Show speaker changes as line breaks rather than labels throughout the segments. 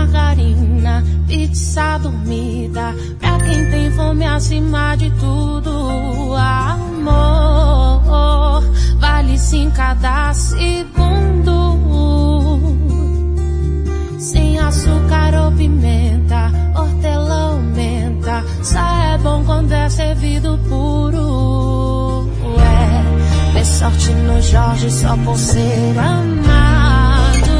margarina, pizza dormida, pra quem tem fome acima de tudo. Amor, vale sim cada segundo. Sem açúcar ou pimenta, hortelã ou menta, só é bom quando é servido puro. Ter sorte no Jorge só por ser amado.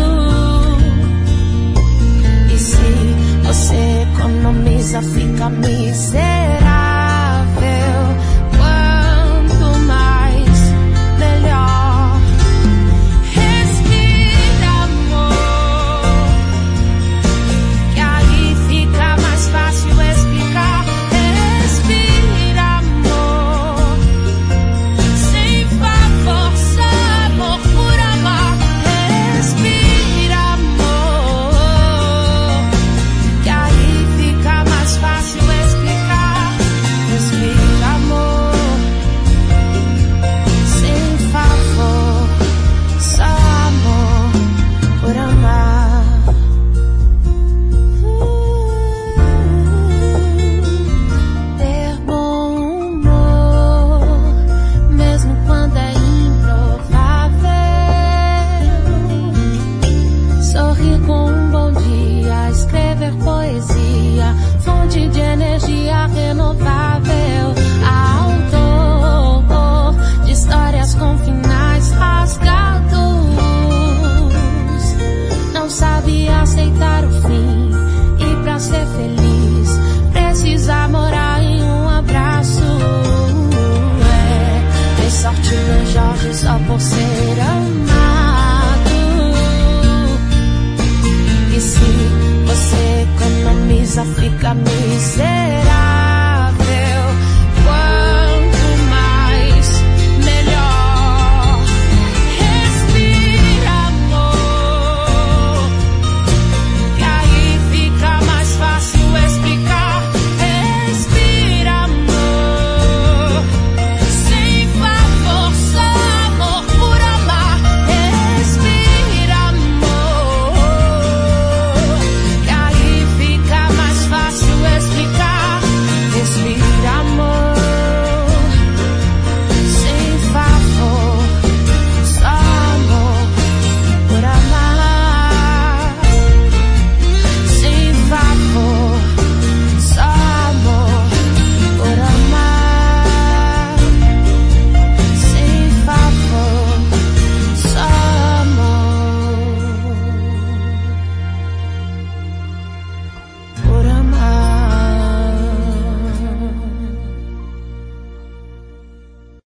E se você economiza, fica miserável. Quanto mais, melhor. Respira, amor, que aí fica mais fácil explicar. Respira, amor, sem favor, só amor por amar. Respira, amor, que aí fica mais fácil explicar. Respira, amor, sem favor, só amor por amar. Ter bom humor, mesmo quando é improvável. Sorrir com um bom dia, escrever poesia, fonte de energia renovável. Autor de histórias com finais rasgados, não sabe aceitar o fim, e pra ser feliz precisa morar em um abraço. Ter sorte no Jorge só por ser amado. E se você economiza, fica miserável.